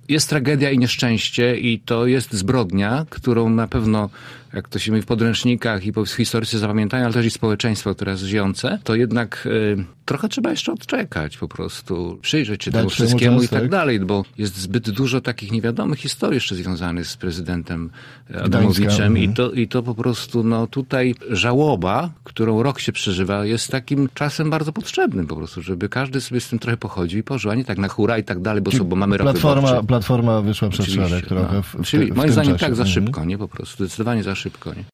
Jest tragedia i nieszczęście i to jest zbrodnia, którą na pewno, jak to się mówi w podręcznikach i historycy zapamiętają, ale też i społeczeństwo, które jest żyjące, to jednak trochę trzeba jeszcze odczekać po prostu, przyjrzeć się temu wszystkiemu i tak dalej, bo jest zbyt dużo takich niewiadomych historii jeszcze związanych z prezydentem Adamowiczem i to po prostu, no tutaj żałoba, którą rok się przeżywa, jest takim czasem bardzo potrzebnym po prostu, żeby każdy sobie z tym trochę pochodził i pożył, a nie tak na hura i tak dalej, bo mamy rok wyborczy. Platforma wyszła przez szereg trochę Czyli moim zdaniem tak za czasie. szybko, nie? Po prostu zdecydowanie za szybko, nie?